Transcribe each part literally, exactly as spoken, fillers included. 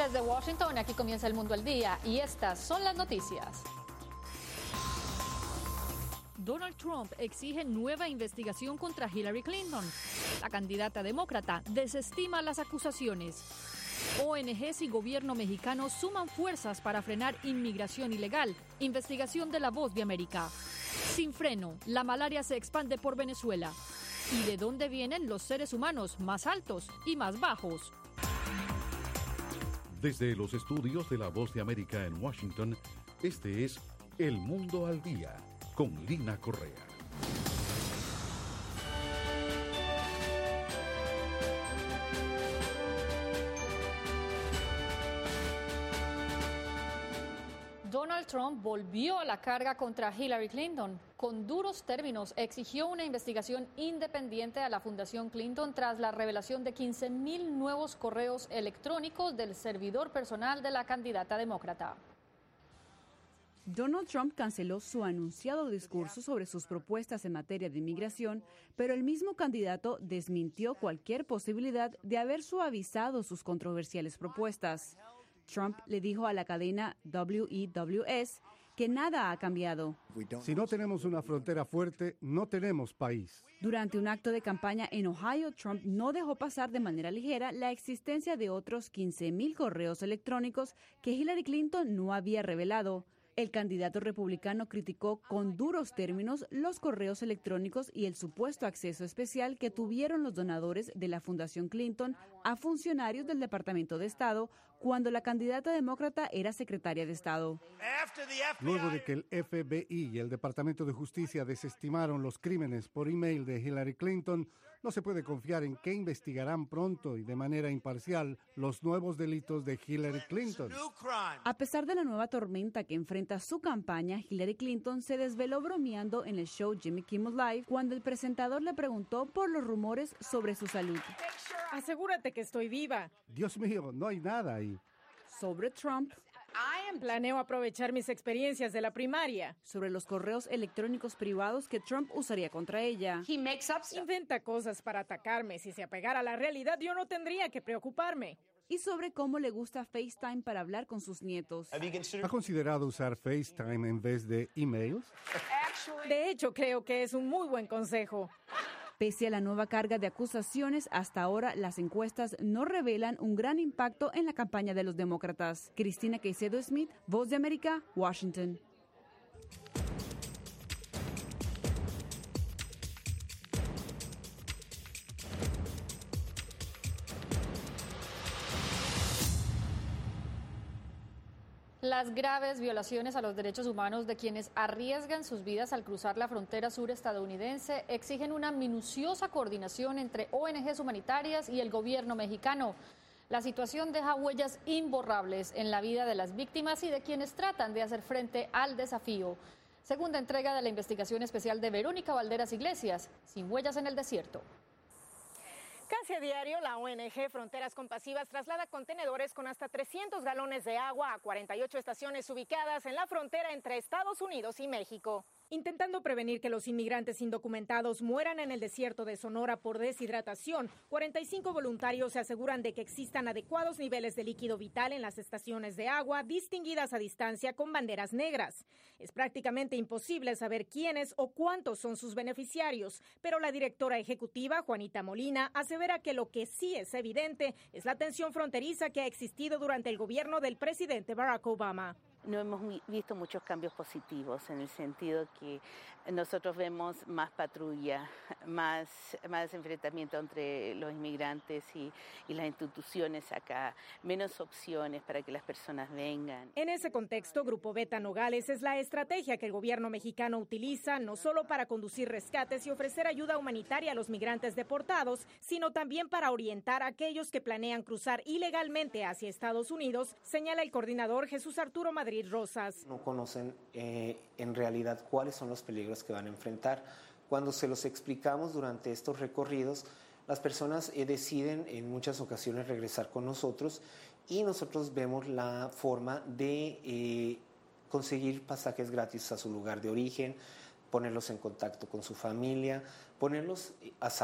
Desde Washington, aquí comienza El Mundo al Día y estas son las noticias. Donald Trump exige nueva investigación contra Hillary Clinton. La candidata demócrata desestima las acusaciones. O N Ges y gobierno mexicano suman fuerzas para frenar inmigración ilegal. Investigación de La Voz de América. Sin freno, la malaria se expande por Venezuela. ¿Y de dónde vienen los seres humanos más altos y más bajos? Desde los estudios de La Voz de América en Washington, este es El Mundo al Día, con Lina Correa. Donald Trump volvió a la carga contra Hillary Clinton. Con duros términos exigió una investigación independiente a la Fundación Clinton tras la revelación de quince mil nuevos correos electrónicos del servidor personal de la candidata demócrata. Donald Trump canceló su anunciado discurso sobre sus propuestas en materia de inmigración, pero el mismo candidato desmintió cualquier posibilidad de haber suavizado sus controversiales propuestas. Trump le dijo a la cadena W E W S que nada ha cambiado. Si no tenemos una frontera fuerte, no tenemos país. Durante un acto de campaña en Ohio, Trump no dejó pasar de manera ligera la existencia de otros quince mil correos electrónicos que Hillary Clinton no había revelado. El candidato republicano criticó con duros términos los correos electrónicos y el supuesto acceso especial que tuvieron los donadores de la Fundación Clinton a funcionarios del Departamento de Estado cuando la candidata demócrata era secretaria de Estado. Luego de que el F B I y el Departamento de Justicia desestimaron los crímenes por email de Hillary Clinton, no se puede confiar en que investigarán pronto y de manera imparcial los nuevos delitos de Hillary Clinton. A pesar de la nueva tormenta que enfrenta su campaña, Hillary Clinton se desveló bromeando en el show Jimmy Kimmel Live cuando el presentador le preguntó por los rumores sobre su salud. Asegúrate que estoy viva. Dios mío, no hay nada ahí. Sobre Trump, planeo aprovechar mis experiencias de la primaria. Sobre los correos electrónicos privados que Trump usaría contra ella. Inventa cosas para atacarme. Si se apegara a la realidad, yo no tendría que preocuparme. Y sobre cómo le gusta FaceTime para hablar con sus nietos. ¿Ha considerado usar FaceTime en vez de emails? De hecho, creo que es un muy buen consejo. Pese a la nueva carga de acusaciones, hasta ahora las encuestas no revelan un gran impacto en la campaña de los demócratas. Cristina Caicedo Smith, Voz de América, Washington. Las graves violaciones a los derechos humanos de quienes arriesgan sus vidas al cruzar la frontera sur estadounidense exigen una minuciosa coordinación entre O N Ges humanitarias y el gobierno mexicano. La situación deja huellas imborrables en la vida de las víctimas y de quienes tratan de hacer frente al desafío. Segunda entrega de la investigación especial de Verónica Valderas Iglesias, Sin huellas en el desierto. Casi a diario, la O N G Fronteras Compasivas traslada contenedores con hasta trescientos galones de agua a cuarenta y ocho estaciones ubicadas en la frontera entre Estados Unidos y México. Intentando prevenir que los inmigrantes indocumentados mueran en el desierto de Sonora por deshidratación, cuarenta y cinco voluntarios se aseguran de que existan adecuados niveles de líquido vital en las estaciones de agua distinguidas a distancia con banderas negras. Es prácticamente imposible saber quiénes o cuántos son sus beneficiarios, pero la directora ejecutiva, Juanita Molina, asevera que lo que sí es evidente es la tensión fronteriza que ha existido durante el gobierno del presidente Barack Obama. No hemos visto muchos cambios positivos en el sentido que nosotros vemos más patrulla, más, más enfrentamiento entre los inmigrantes y, y las instituciones acá, menos opciones para que las personas vengan. En ese contexto, Grupo Beta Nogales es la estrategia que el gobierno mexicano utiliza no solo para conducir rescates y ofrecer ayuda humanitaria a los migrantes deportados, sino también para orientar a aquellos que planean cruzar ilegalmente hacia Estados Unidos, señala el coordinador Jesús Arturo Madrid Rosas. No conocen eh, en realidad cuáles son los peligros que van a enfrentar. Cuando se los explicamos durante estos recorridos, las personas eh, deciden en muchas ocasiones regresar con nosotros y nosotros vemos la forma de eh, conseguir pasajes gratis a su lugar de origen, ponerlos en contacto con su familia, ponerlos a salvo.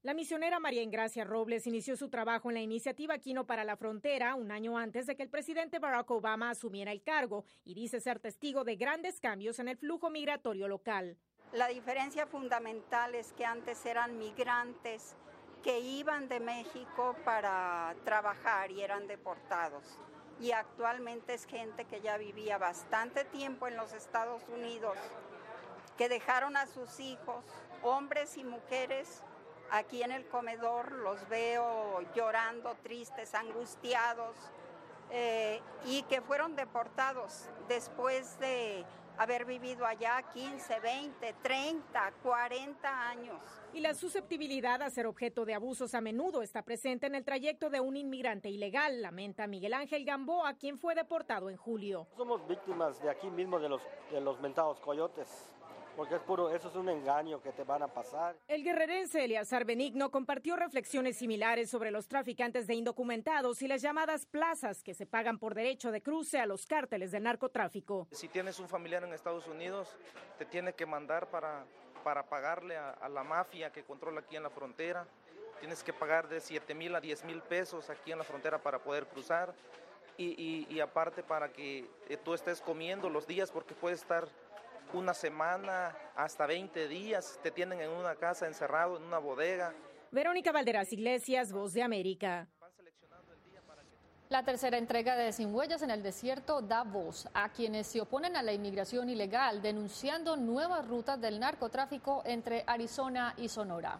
La misionera María Ingracia Robles inició su trabajo en la iniciativa Quino para la Frontera un año antes de que el presidente Barack Obama asumiera el cargo y dice ser testigo de grandes cambios en el flujo migratorio local. La diferencia fundamental es que antes eran migrantes que iban de México para trabajar y eran deportados. Y actualmente es gente que ya vivía bastante tiempo en los Estados Unidos, que dejaron a sus hijos, hombres y mujeres, aquí en el comedor. Los veo llorando, tristes, angustiados, eh, y que fueron deportados después de haber vivido allá quince, veinte, treinta, cuarenta años. Y la susceptibilidad a ser objeto de abusos a menudo está presente en el trayecto de un inmigrante ilegal, lamenta Miguel Ángel Gamboa, quien fue deportado en julio. Somos víctimas de aquí mismo de los, de los mentados coyotes, porque es puro, eso es un engaño que te van a pasar. El guerrerense Eleazar Benigno compartió reflexiones similares sobre los traficantes de indocumentados y las llamadas plazas que se pagan por derecho de cruce a los cárteles del narcotráfico. Si tienes un familiar en Estados Unidos, te tiene que mandar para, para pagarle a, a la mafia que controla aquí en la frontera. Tienes que pagar de siete mil a diez mil pesos aquí en la frontera para poder cruzar. Y, y, y aparte para que eh, tú estés comiendo los días, porque puedes estar una semana, hasta veinte días, te tienen en una casa encerrado, en una bodega. Verónica Valderas Iglesias, Voz de América. La tercera entrega de Sin Huellas en el Desierto da voz a quienes se oponen a la inmigración ilegal, denunciando nuevas rutas del narcotráfico entre Arizona y Sonora.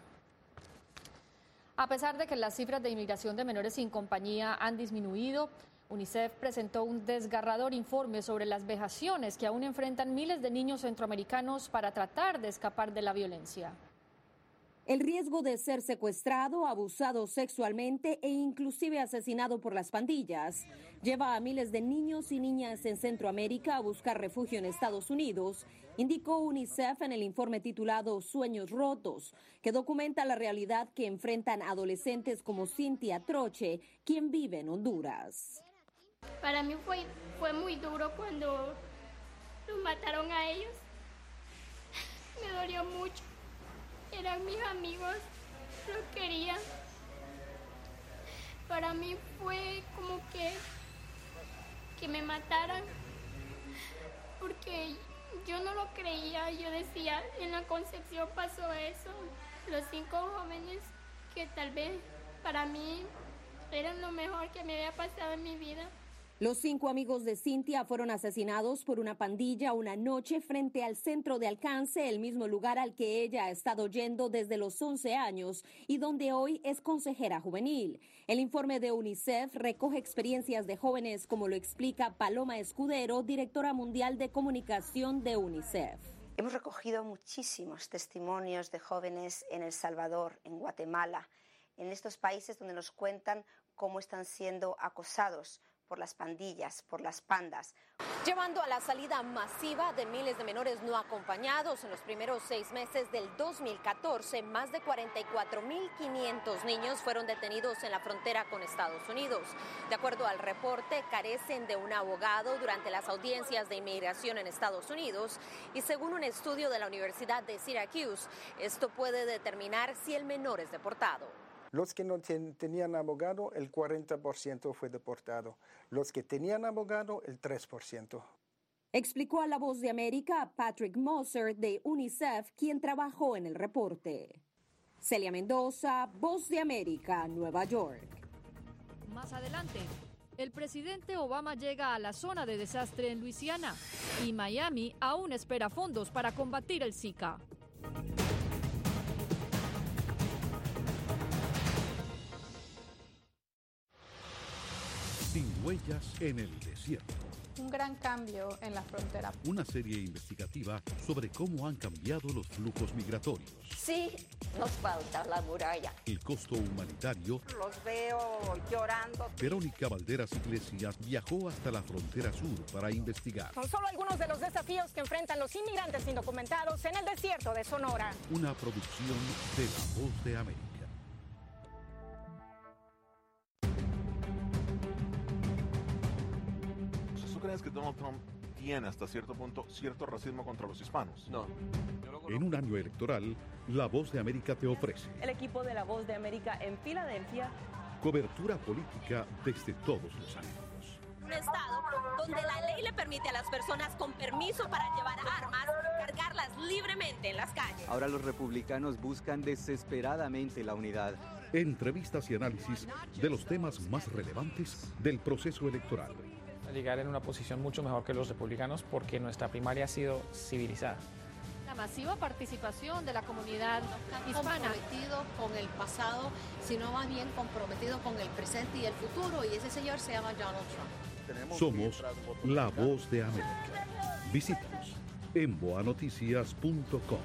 A pesar de que las cifras de inmigración de menores sin compañía han disminuido, UNICEF presentó un desgarrador informe sobre las vejaciones que aún enfrentan miles de niños centroamericanos para tratar de escapar de la violencia. El riesgo de ser secuestrado, abusado sexualmente e inclusive asesinado por las pandillas lleva a miles de niños y niñas en Centroamérica a buscar refugio en Estados Unidos, indicó UNICEF en el informe titulado Sueños Rotos, que documenta la realidad que enfrentan adolescentes como Cynthia Troche, quien vive en Honduras. Para mí fue, fue muy duro cuando los mataron a ellos. Me dolió mucho. Eran mis amigos, los quería. Para mí fue como que, que me mataran, porque yo no lo creía. Yo decía, en la Concepción pasó eso. Los cinco jóvenes que tal vez para mí eran lo mejor que me había pasado en mi vida. Los cinco amigos de Cynthia fueron asesinados por una pandilla una noche frente al centro de Alcance, el mismo lugar al que ella ha estado yendo desde los once años y donde hoy es consejera juvenil. El informe de UNICEF recoge experiencias de jóvenes, como lo explica Paloma Escudero, directora mundial de comunicación de UNICEF. Hemos recogido muchísimos testimonios de jóvenes en El Salvador, en Guatemala, en estos países donde nos cuentan cómo están siendo acosados por las pandillas, por las pandas. Llevando a la salida masiva de miles de menores no acompañados en los primeros seis meses del dos mil catorce, más de cuarenta y cuatro mil quinientos niños fueron detenidos en la frontera con Estados Unidos. De acuerdo al reporte, carecen de un abogado durante las audiencias de inmigración en Estados Unidos y según un estudio de la Universidad de Syracuse, esto puede determinar si el menor es deportado. Los que no ten, tenían abogado, el cuarenta por ciento fue deportado. Los que tenían abogado, el tres por ciento. Explicó a La Voz de América Patrick Moser de UNICEF, quien trabajó en el reporte. Celia Mendoza, Voz de América, Nueva York. Más adelante, el presidente Obama llega a la zona de desastre en Luisiana y Miami aún espera fondos para combatir el Zika. Sin huellas en el desierto. Un gran cambio en la frontera. Una serie investigativa sobre cómo han cambiado los flujos migratorios. Sí, nos falta la muralla. El costo humanitario. Los veo llorando. Verónica Valderas Iglesias viajó hasta la frontera sur para investigar. Son solo algunos de los desafíos que enfrentan los inmigrantes indocumentados en el desierto de Sonora. Una producción de La Voz de América. ¿Tú crees que Donald Trump tiene hasta cierto punto cierto racismo contra los hispanos. No. En un año electoral, La Voz de América te ofrece el equipo de La Voz de América en Filadelfia. Cobertura política desde todos los ángulos. Un estado donde la ley le permite a las personas con permiso para llevar armas cargarlas libremente en las calles. Ahora los republicanos buscan desesperadamente la unidad. Entrevistas y análisis de los temas más relevantes del proceso electoral. Llegar en una posición mucho mejor que los republicanos porque nuestra primaria ha sido civilizada. La masiva participación de la comunidad hispana. Comprometido con el pasado, sino más bien comprometido con el presente y el futuro, y ese señor se llama Donald Trump. Somos La Voz de América. Visítanos en boa noticias punto com.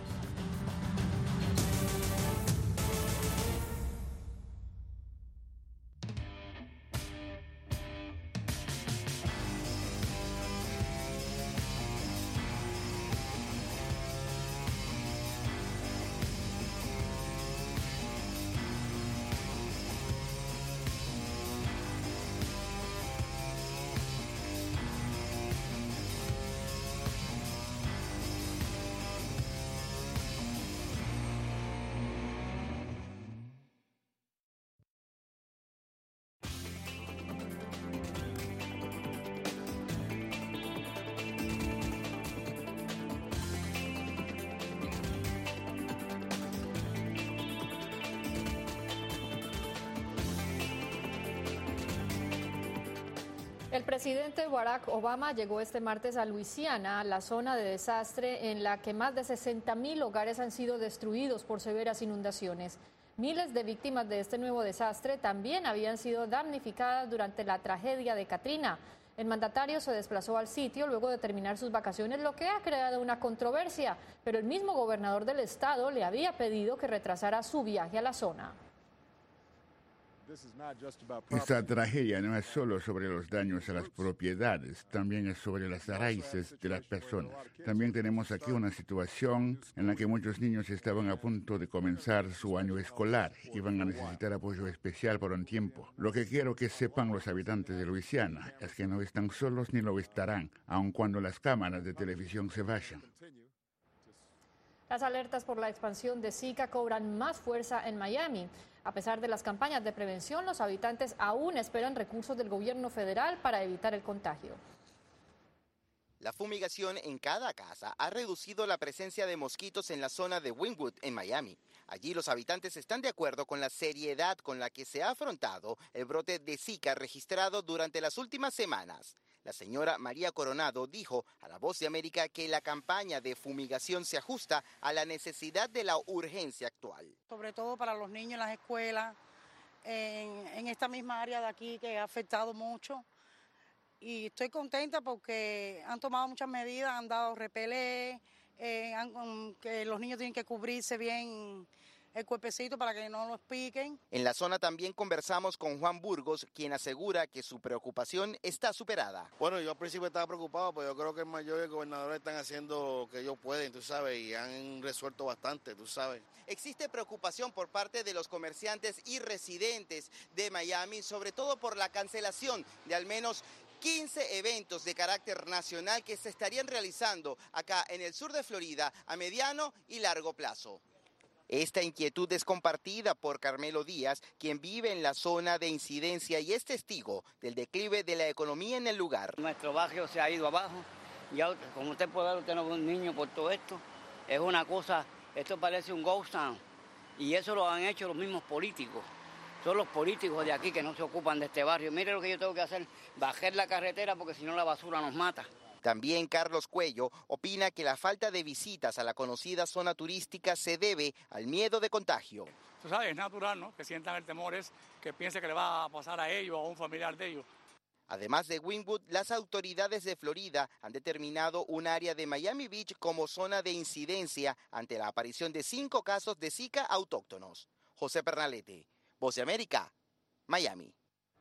El presidente Barack Obama llegó este martes a Luisiana, la zona de desastre en la que más de sesenta mil hogares han sido destruidos por severas inundaciones. Miles de víctimas de este nuevo desastre también habían sido damnificadas durante la tragedia de Katrina. El mandatario se desplazó al sitio luego de terminar sus vacaciones, lo que ha creado una controversia, pero el mismo gobernador del estado le había pedido que retrasara su viaje a la zona. Esta tragedia no es solo sobre los daños a las propiedades, también es sobre las raíces de las personas. También tenemos aquí una situación en la que muchos niños estaban a punto de comenzar su año escolar y van a necesitar apoyo especial por un tiempo. Lo que quiero que sepan los habitantes de Luisiana es que no están solos ni lo estarán, aun cuando las cámaras de televisión se vayan. Las alertas por la expansión de Zika cobran más fuerza en Miami. A pesar de las campañas de prevención, los habitantes aún esperan recursos del gobierno federal para evitar el contagio. La fumigación en cada casa ha reducido la presencia de mosquitos en la zona de Wynwood, en Miami. Allí los habitantes están de acuerdo con la seriedad con la que se ha afrontado el brote de Zika registrado durante las últimas semanas. La señora María Coronado dijo a La Voz de América que la campaña de fumigación se ajusta a la necesidad de la urgencia actual. Sobre todo para los niños en las escuelas, en, en esta misma área de aquí que ha afectado mucho. Y estoy contenta porque han tomado muchas medidas, han dado repelé, eh, han, que los niños tienen que cubrirse bien el cuerpecito para que no los piquen. En la zona también conversamos con Juan Burgos, quien asegura que su preocupación está superada. Bueno, yo al principio estaba preocupado, pero yo creo que el mayor y el gobernador están haciendo lo que ellos pueden, tú sabes, y han resuelto bastante, tú sabes. Existe preocupación por parte de los comerciantes y residentes de Miami, sobre todo por la cancelación de al menos quince eventos de carácter nacional que se estarían realizando acá en el sur de Florida a mediano y largo plazo. Esta inquietud es compartida por Carmelo Díaz, quien vive en la zona de incidencia y es testigo del declive de la economía en el lugar. Nuestro barrio se ha ido abajo, ya como usted puede ver, usted no ve un niño por todo esto, es una cosa, esto parece un ghost town y eso lo han hecho los mismos políticos. Son los políticos de aquí que no se ocupan de este barrio. Mire lo que yo tengo que hacer, bajar la carretera porque si no la basura nos mata. También Carlos Cuello opina que la falta de visitas a la conocida zona turística se debe al miedo de contagio. Tú sabes, es natural, ¿no? Que sientan el temor, es que piensen que le va a pasar a ellos o a un familiar de ellos. Además de Wynwood, las autoridades de Florida han determinado un área de Miami Beach como zona de incidencia ante la aparición de cinco casos de Zika autóctonos. José Pernalete, Voz de América, Miami.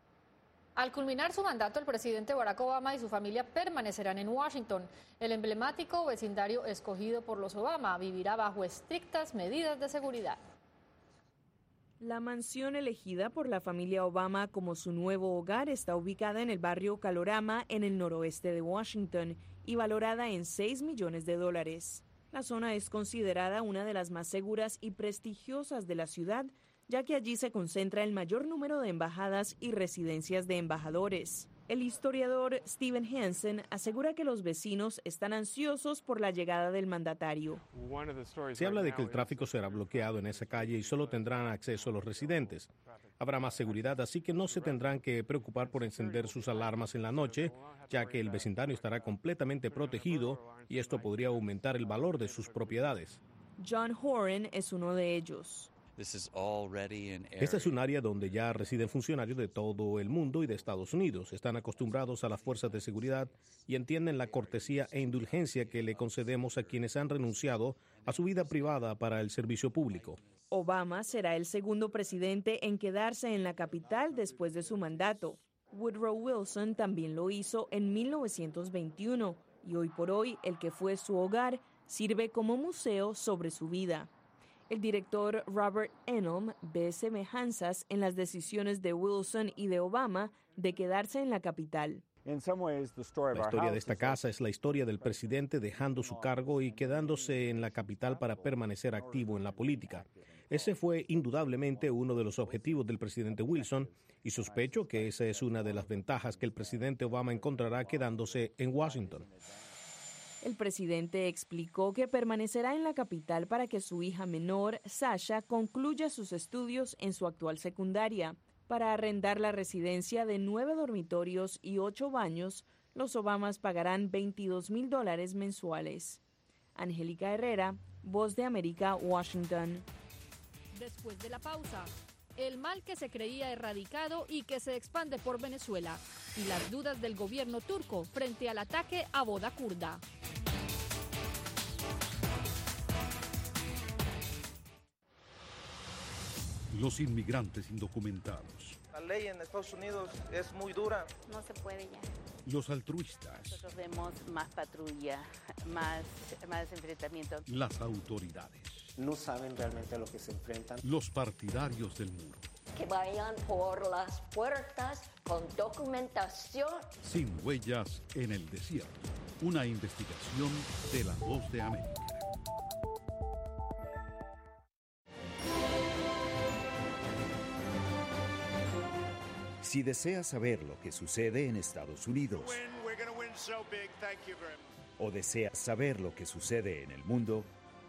Al culminar su mandato, el presidente Barack Obama y su familia permanecerán en Washington. El emblemático vecindario escogido por los Obama vivirá bajo estrictas medidas de seguridad. La mansión elegida por la familia Obama como su nuevo hogar está ubicada en el barrio Calorama, en el noroeste de Washington, y valorada en seis millones de dólares. La zona es considerada una de las más seguras y prestigiosas de la ciudad, ya que allí se concentra el mayor número de embajadas y residencias de embajadores. El historiador Steven Hansen asegura que los vecinos están ansiosos por la llegada del mandatario. Se habla de que el tráfico será bloqueado en esa calle y solo tendrán acceso los residentes. Habrá más seguridad, así que no se tendrán que preocupar por encender sus alarmas en la noche, ya que el vecindario estará completamente protegido y esto podría aumentar el valor de sus propiedades. John Horan es uno de ellos. Esta es un área donde ya residen funcionarios de todo el mundo y de Estados Unidos. Están acostumbrados a las fuerzas de seguridad y entienden la cortesía e indulgencia que le concedemos a quienes han renunciado a su vida privada para el servicio público. Obama será el segundo presidente en quedarse en la capital después de su mandato. Woodrow Wilson también lo hizo en mil novecientos veintiuno y hoy por hoy el que fue su hogar sirve como museo sobre su vida. El director Robert Enum ve semejanzas en las decisiones de Wilson y de Obama de quedarse en la capital. La historia de esta casa es la historia del presidente dejando su cargo y quedándose en la capital para permanecer activo en la política. Ese fue indudablemente uno de los objetivos del presidente Wilson y sospecho que esa es una de las ventajas que el presidente Obama encontrará quedándose en Washington. El presidente explicó que permanecerá en la capital para que su hija menor, Sasha, concluya sus estudios en su actual secundaria. Para arrendar la residencia de nueve dormitorios y ocho baños, los Obamas pagarán veintidós mil dólares mensuales. Angélica Herrera, Voz de América, Washington. Después de la pausa, el mal que se creía erradicado y que se expande por Venezuela, y las dudas del gobierno turco frente al ataque a boda kurda. Los inmigrantes indocumentados. La ley en Estados Unidos es muy dura. No se puede ya. Los altruistas. Nosotros vemos más patrulla, más, más enfrentamiento. Las autoridades. No saben realmente a lo que se enfrentan. Los partidarios del muro. Que vayan por las puertas con documentación. Sin huellas en el desierto. Una investigación de La Voz de América. Si deseas saber lo que sucede en Estados Unidos o deseas saber lo que sucede en el mundo,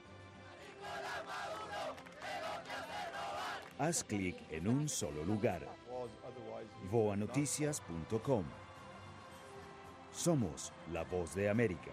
haz clic en un solo lugar. voa noticias punto com. Somos la Voz de América.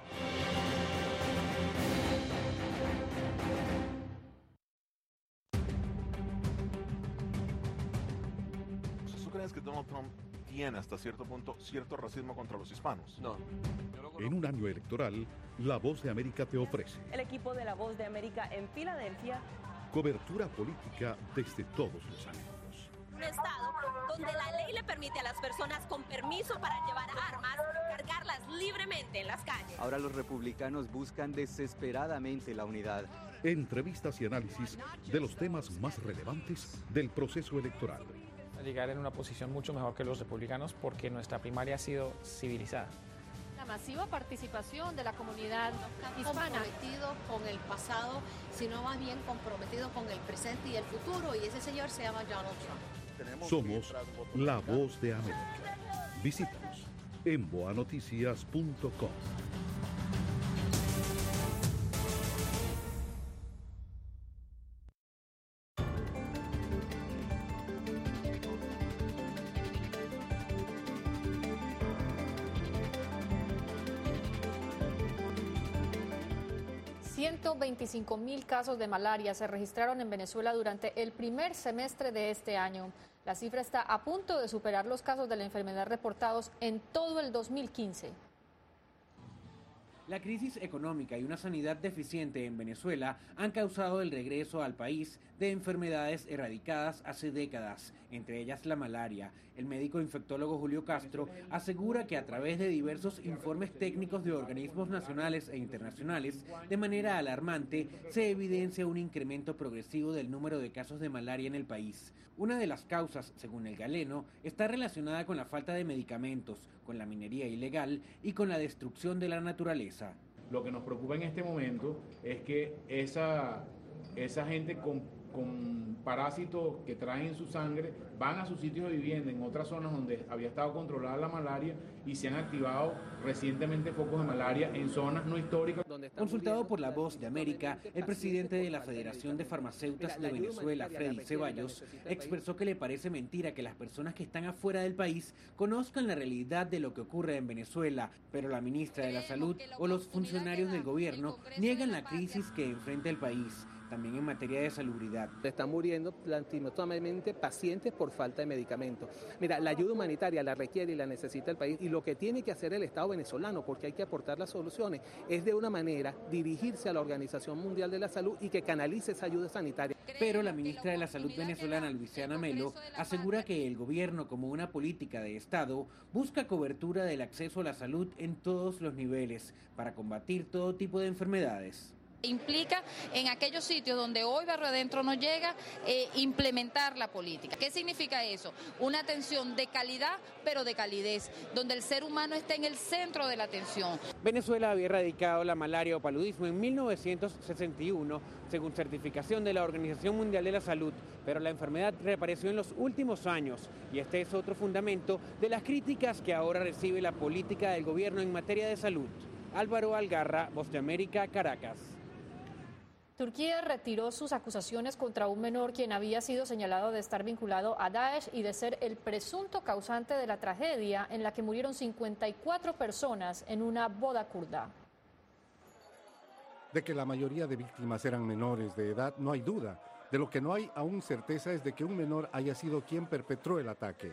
¿Tú crees que Donald Trump tiene hasta cierto punto cierto racismo contra los hispanos? No. En un año electoral, La Voz de América te ofrece El equipo de La Voz de América en Filadelfia. cobertura política desde todos los ángulos. Un estado donde la ley le permite a las personas con permiso para llevar armas cargarlas libremente en las calles. Ahora los republicanos buscan desesperadamente la unidad. Entrevistas y análisis de los temas más relevantes del proceso electoral. Llegar en una posición mucho mejor que los republicanos porque nuestra primaria ha sido civilizada. La masiva participación de la comunidad hispana. Comprometido con el pasado, sino más bien comprometido con el presente y el futuro, y ese señor se llama Donald Trump. Somos La Voz de América. Visítanos en voa noticias punto com. ciento veinticinco mil casos de malaria se registraron en Venezuela durante el primer semestre de este año. La cifra está a punto de superar los casos de la enfermedad reportados en todo el dos mil quince. La crisis económica y una sanidad deficiente en Venezuela han causado el regreso al país de enfermedades erradicadas hace décadas, entre ellas la malaria. El médico infectólogo Julio Castro asegura que a través de diversos informes técnicos de organismos nacionales e internacionales, de manera alarmante, se evidencia un incremento progresivo del número de casos de malaria en el país. Una de las causas, según el galeno, está relacionada con la falta de medicamentos, con la minería ilegal y con la destrucción de la naturaleza. Lo que nos preocupa en este momento es que esa, esa gente con, con parásitos que traen en su sangre van a sus sitios de vivienda en otras zonas donde había estado controlada la malaria y se han activado recientemente focos de malaria en zonas no históricas. Consultado por La Voz de América, el presidente de la Federación de Farmacéuticas de Venezuela, Freddy Ceballos, expresó que le parece mentira que las personas que están afuera del país conozcan la realidad de lo que ocurre en Venezuela, pero la ministra de la Salud o los funcionarios del gobierno niegan la crisis que enfrenta el país. También en materia de salubridad. Están muriendo lastimeramente pacientes por falta de medicamentos. Mira, la ayuda humanitaria la requiere y la necesita el país, y lo que tiene que hacer el Estado venezolano, porque hay que aportar las soluciones, es de una manera dirigirse a la Organización Mundial de la Salud y que canalice esa ayuda sanitaria. Pero la ministra de la Salud venezolana, Luisiana Melo, asegura que el gobierno, como una política de Estado, busca cobertura del acceso a la salud en todos los niveles para combatir todo tipo de enfermedades. Implica en aquellos sitios donde hoy Barrio Adentro no llega, eh, implementar la política. ¿Qué significa eso? Una atención de calidad, pero de calidez, donde el ser humano está en el centro de la atención. Venezuela había erradicado la malaria o paludismo en mil novecientos sesenta y uno, según certificación de la Organización Mundial de la Salud, pero la enfermedad reapareció en los últimos años, y este es otro fundamento de las críticas que ahora recibe la política del gobierno en materia de salud. Álvaro Algarra, Voz de América, Caracas. Turquía retiró sus acusaciones contra un menor quien había sido señalado de estar vinculado a Daesh y de ser el presunto causante de la tragedia en la que murieron cincuenta y cuatro personas en una boda kurda. De que la mayoría de víctimas eran menores de edad, no hay duda. De lo que no hay aún certeza es de que un menor haya sido quien perpetró el ataque.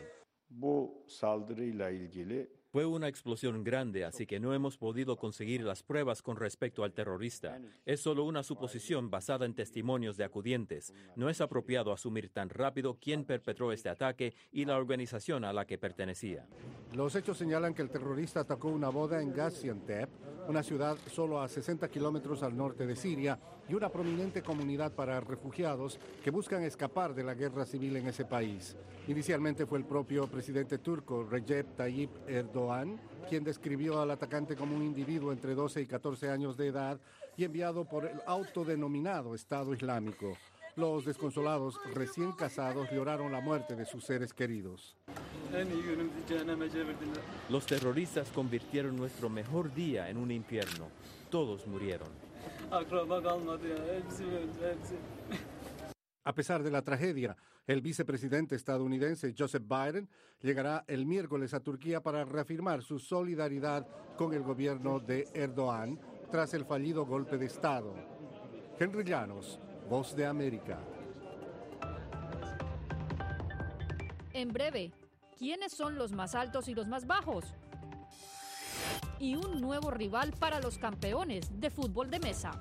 Fue una explosión grande, así que no hemos podido conseguir las pruebas con respecto al terrorista. Es solo una suposición basada en testimonios de acudientes. No es apropiado asumir tan rápido quién perpetró este ataque y la organización a la que pertenecía. Los hechos señalan que el terrorista atacó una boda en Gaziantep, una ciudad solo a sesenta kilómetros al norte de Siria, y una prominente comunidad para refugiados que buscan escapar de la guerra civil en ese país. Inicialmente fue el propio presidente turco Recep Tayyip Erdoğan quien describió al atacante como un individuo entre doce y catorce años de edad y enviado por el autodenominado Estado Islámico. Los desconsolados recién casados lloraron la muerte de sus seres queridos. Los terroristas convirtieron nuestro mejor día en un infierno. Todos murieron. A pesar de la tragedia, el vicepresidente estadounidense Joseph Biden llegará el miércoles a Turquía para reafirmar su solidaridad con el gobierno de Erdoğan tras el fallido golpe de Estado. Henry Llanos, Voz de América. En breve, ¿quiénes son los más altos y los más bajos? Y un nuevo rival para los campeones de fútbol de mesa.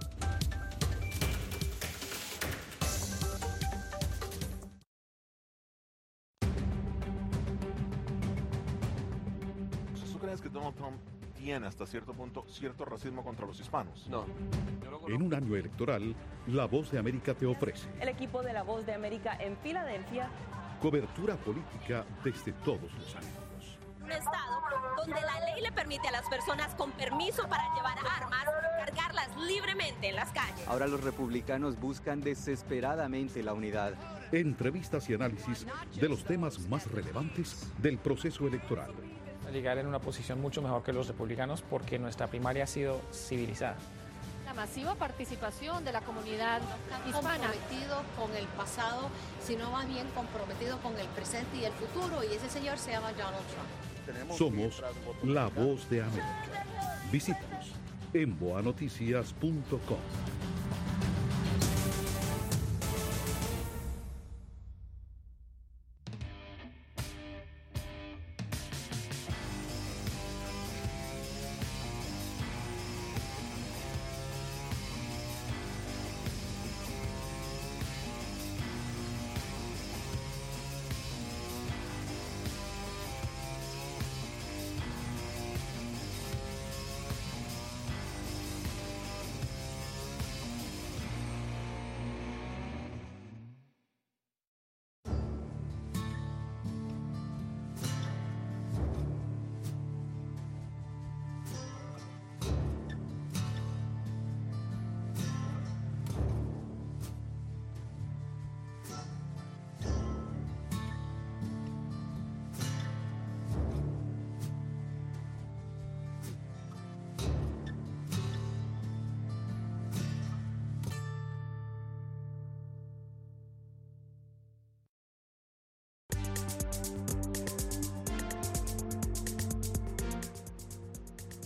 ¿Tú crees que Donald Trump tiene hasta cierto punto cierto racismo contra los hispanos? No. En un año electoral, La Voz de América te ofrece El equipo de La Voz de América en Filadelfia. cobertura política desde todos los ángulos. Un estado donde la ley le permite a las personas con permiso para llevar armas cargarlas libremente en las calles. Ahora los republicanos buscan desesperadamente la unidad. Entrevistas y análisis de los temas más relevantes del proceso electoral. Llegar en una posición mucho mejor que los republicanos porque nuestra primaria ha sido civilizada. La masiva participación de la comunidad hispana. Comprometido con el pasado, sino más bien comprometido con el presente y el futuro, y ese señor se llama Donald Trump. Somos La Voz de América. Visítanos en boa noticias punto com.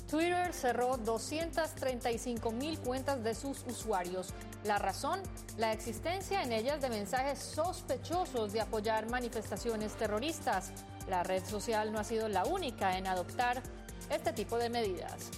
Twitter cerró doscientas treinta y cinco mil cuentas de sus usuarios. La razón, la existencia en ellas de mensajes sospechosos de apoyar manifestaciones terroristas. La red social no ha sido la única en adoptar este tipo de medidas.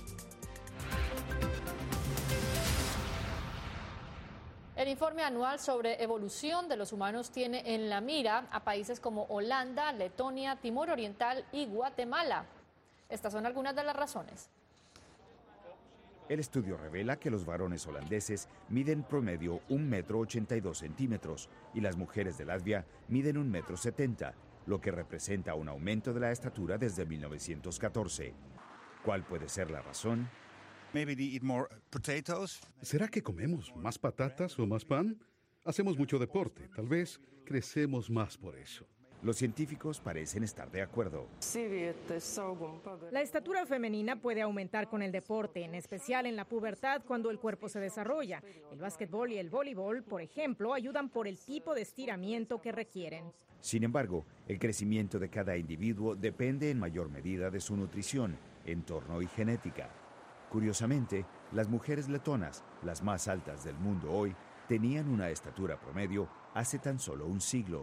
El informe anual sobre evolución de los humanos tiene en la mira a países como Holanda, Letonia, Timor Oriental y Guatemala. Estas son algunas de las razones. El estudio revela que los varones holandeses miden promedio un metro ochenta y dos centímetros y las mujeres de Latvia miden un metro setenta, lo que representa un aumento de la estatura desde mil novecientos catorce. ¿Cuál puede ser la razón? ¿Será que comemos más patatas o más pan? Hacemos mucho deporte, tal vez crecemos más por eso. Los científicos parecen estar de acuerdo. La estatura femenina puede aumentar con el deporte, en especial en la pubertad cuando el cuerpo se desarrolla. El básquetbol y el voleibol, por ejemplo, ayudan por el tipo de estiramiento que requieren. Sin embargo, el crecimiento de cada individuo depende en mayor medida de su nutrición, entorno y genética. Curiosamente, las mujeres letonas, las más altas del mundo hoy, tenían una estatura promedio hace tan solo un siglo.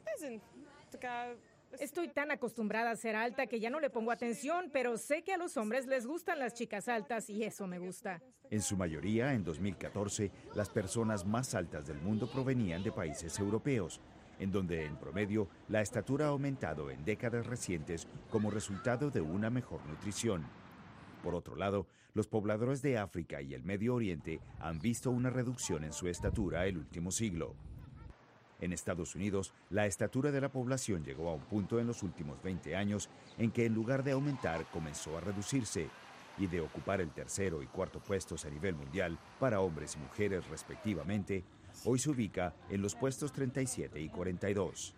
Estoy tan acostumbrada a ser alta que ya no le pongo atención, pero sé que a los hombres les gustan las chicas altas y eso me gusta. En su mayoría, en dos mil catorce, las personas más altas del mundo provenían de países europeos, en donde en promedio la estatura ha aumentado en décadas recientes como resultado de una mejor nutrición. Por otro lado, los pobladores de África y el Medio Oriente han visto una reducción en su estatura el último siglo. En Estados Unidos, la estatura de la población llegó a un punto en los últimos veinte años en que en lugar de aumentar comenzó a reducirse y de ocupar el tercero y cuarto puestos a nivel mundial para hombres y mujeres respectivamente, hoy se ubica en los puestos treinta y siete y cuarenta y dos.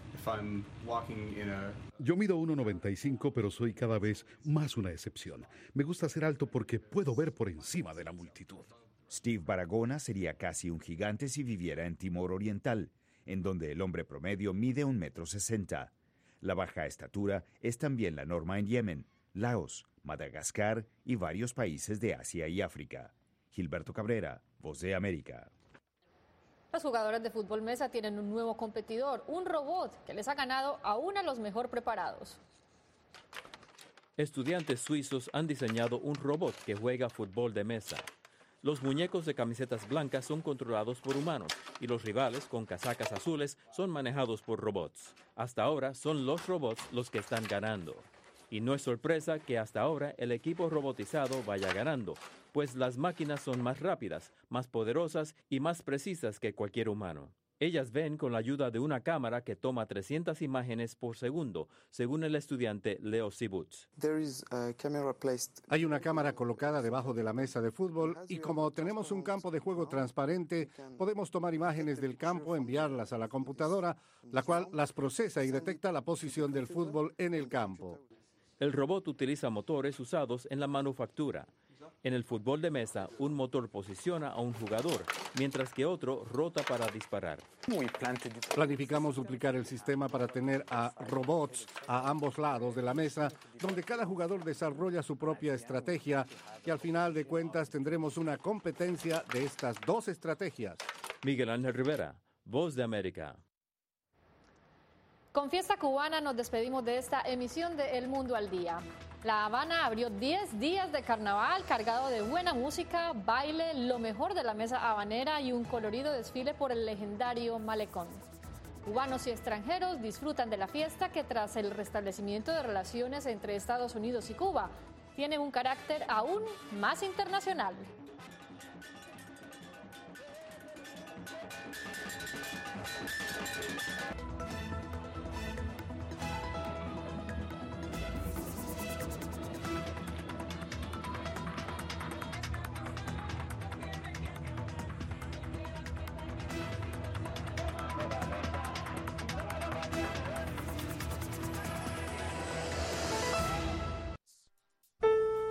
Yo mido uno noventa y cinco, pero soy cada vez más una excepción. Me gusta ser alto porque puedo ver por encima de la multitud. Steve Baragona sería casi un gigante si viviera en Timor Oriental, en donde el hombre promedio mide un metro sesenta. La baja estatura es también la norma en Yemen, Laos, Madagascar y varios países de Asia y África. Gilberto Cabrera, Voz de América. Los jugadores de fútbol mesa tienen un nuevo competidor, un robot que les ha ganado aún a los mejor preparados. Estudiantes suizos han diseñado un robot que juega fútbol de mesa. Los muñecos de camisetas blancas son controlados por humanos y los rivales con casacas azules son manejados por robots. Hasta ahora son los robots los que están ganando. Y no es sorpresa que hasta ahora el equipo robotizado vaya ganando, pues las máquinas son más rápidas, más poderosas y más precisas que cualquier humano. Ellas ven con la ayuda de una cámara que toma trescientas imágenes por segundo, según el estudiante Leo Sibuts. Hay una cámara colocada debajo de la mesa de fútbol y como tenemos un campo de juego transparente, podemos tomar imágenes del campo, enviarlas a la computadora, la cual las procesa y detecta la posición del fútbol en el campo. El robot utiliza motores usados en la manufactura. En el fútbol de mesa, un motor posiciona a un jugador, mientras que otro rota para disparar. Planificamos duplicar el sistema para tener a robots a ambos lados de la mesa, donde cada jugador desarrolla su propia estrategia y al final de cuentas tendremos una competencia de estas dos estrategias. Miguel Ángel Rivera, Voz de América. Con fiesta cubana nos despedimos de esta emisión de El Mundo al Día. La Habana abrió diez días de carnaval cargado de buena música, baile, lo mejor de la mesa habanera y un colorido desfile por el legendario malecón. Cubanos y extranjeros disfrutan de la fiesta que tras el restablecimiento de relaciones entre Estados Unidos y Cuba tiene un carácter aún más internacional.